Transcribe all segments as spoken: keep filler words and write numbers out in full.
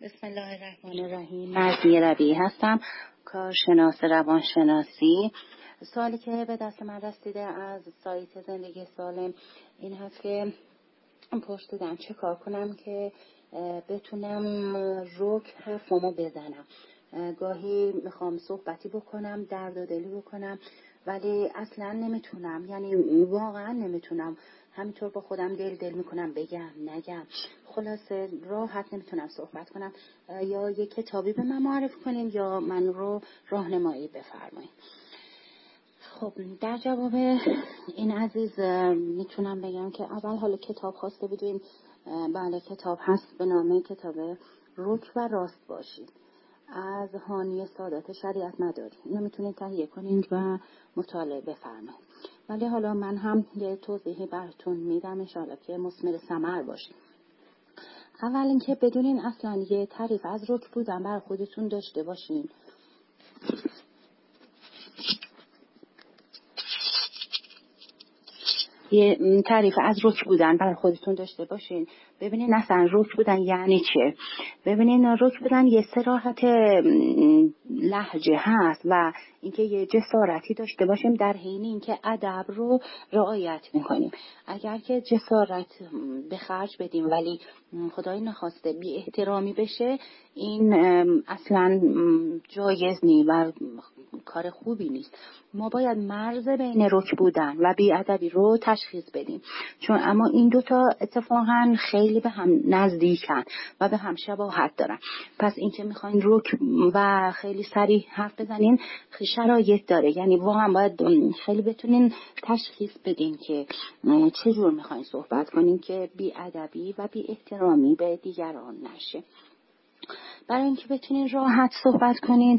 بسم الله الرحمن الرحیم. مرضیه ربیعی هستم، کارشناس روانشناسی. سوالی که به دست من رسیده از سایت زندگی سالم این هست که پرسیدم چه کار کنم که بتونم رک حرفمو بزنم. گاهی میخوام صحبتی بکنم، درد و دلی بکنم، ولی اصلا نمیتونم، یعنی واقعا نمیتونم. همینطور با خودم دل دل میکنم بگم نگم، خلاصه راحت نمیتونم صحبت کنم. یا یه کتابی به من معرفی کنین یا من رو راهنمایی بفرمایید. خب در جواب این عزیز میتونم بگم که اول حالا کتاب خواسته بودین. بله کتاب هست به نام کتاب رک و راست باشید از هانی سادات شریعت مداری. اینو میتونید تهیه کنید و مطالعه بفرمایید. ولی حالا من هم یه توضیحی براتون میدم انشاءالله که مثمر ثمر باشه. اول اینکه بدونین اصلا یه تعریف از رک بودن برای خودتون داشته باشین. یه تعریف از رک بودن برای خودتون داشته باشین. ببینین اصلا رک بودن یعنی چه. ببینین رک بودن یه صراحت لهجه هست و اینکه یه جسارتی داشته باشیم در حین اینکه ادب رو رعایت میکنیم. اگر که جسارت به خرج بدیم ولی خدای نخواسته بی احترامی بشه، این اصلا جایز نیست و کار خوبی نیست. ما باید مرز بین رک بودن و بی ادبی رو تشخیص بدیم، چون اما این دوتا اتفاقا خیلی به هم نزدیکن و به هم شباهت دارن. پس این که میخواین رک و خیلی سریع حرف بزنین شرایط داره، یعنی واقعا باید خیلی بتونین تشخیص بدین که چجور میخواین صحبت کنین که بی ادبی و بی احترامی به دیگران نشه. برای اینکه بتونین راحت صحبت کنین،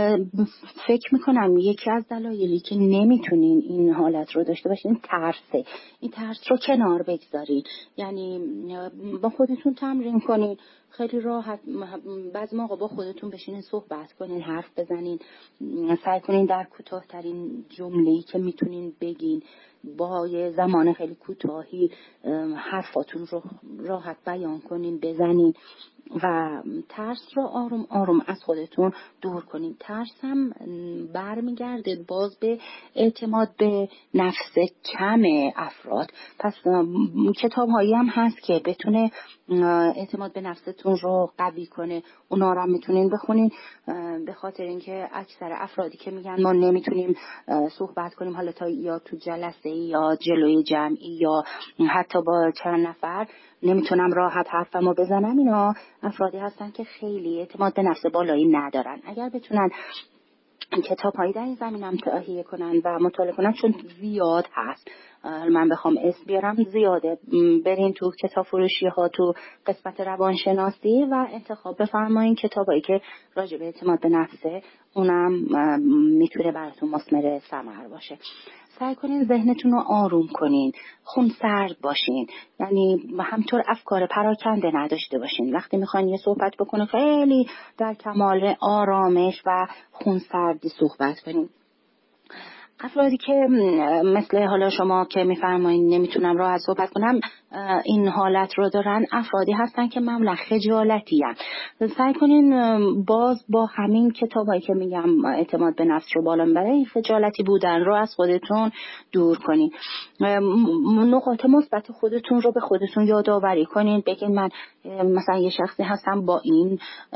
فکر میکنم یکی از دلایلی که نمیتونین این حالت رو داشته باشین ترسه. این ترس رو کنار بگذارین، یعنی با خودتون تمرین کنین خیلی راحت. بعضی موقع با خودتون بشینین صحبت کنین، حرف بزنین، سعی کنین در کوتاه‌ترین جمله‌ای که میتونین بگین با یه زمان خیلی کوتاهی حرفاتون رو راحت بیان کنین، بزنین و ترس رو آروم آروم از خودتون دور کنین. ترس هم برمیگرده باز به اعتماد به نفس کم افراد. پس کتاب هایی هم هست که بتونه اعتماد به نفستون رو قوی کنه، اونا رو هم میتونین بخونین، به خاطر اینکه اکثر افرادی که میگن ما نمیتونیم صحبت کنیم، حالا تا یا تو جلسه یا جلوی جمعی یا حتی با چند نفر نمیتونم راحت حرفمو بزنم، اینا افرادی هستن که خیلی اعتماد به نفس بالایی ندارن. اگر بتونن کتاب هایی در این زمینم تهیه کنن و مطالعه کنن، چون زیاد هست، من بخوام اسم بیارم زیاده، برین تو کتاب فروشی ها تو قسمت روانشناسی و انتخاب بفرمایین کتابایی که راجع به اعتماد به نفسه، اونم میتونه براتون مثمر ثمر باشه. سعی کنین ذهنتون رو آروم کنین، خونسرد باشین، یعنی همطور افکار پراکنده نداشته باشین. وقتی میخواین یه صحبت بکنین خیلی در کمال آرامش و خونسردی صحبت کنین. افرادی که مثل حالا شما که میفرمایین نمیتونم راحت صحبت کنم، این حالت رو دارن، افرادی هستن که معمولا خجالتی هستن. سعی کنین باز با همین کتابایی که میگم اعتماد به نفس رو بالا میبره، این خجالتی بودن رو از خودتون دور کنین. نقاط مثبت خودتون رو به خودتون یادآوری کنین، بگین من مثلا یه شخصی هستم با این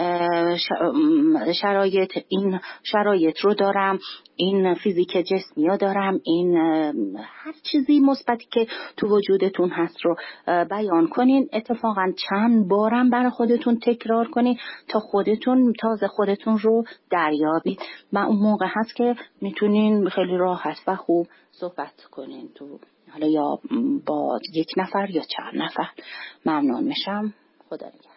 شرایط این شرایط رو دارم، این فیزیک جسمی رو دارم، این هر چیزی مثبتی که تو وجودتون هست رو بیان کنین. اتفاقا چند بارم برای خودتون تکرار کنین تا خودتون تازه خودتون رو دریابید و اون موقع هست که میتونین خیلی راحت و خوب صحبت کنین تو، حالا یا با یک نفر یا چند نفر. ممنون میشم. خدا نگهدار.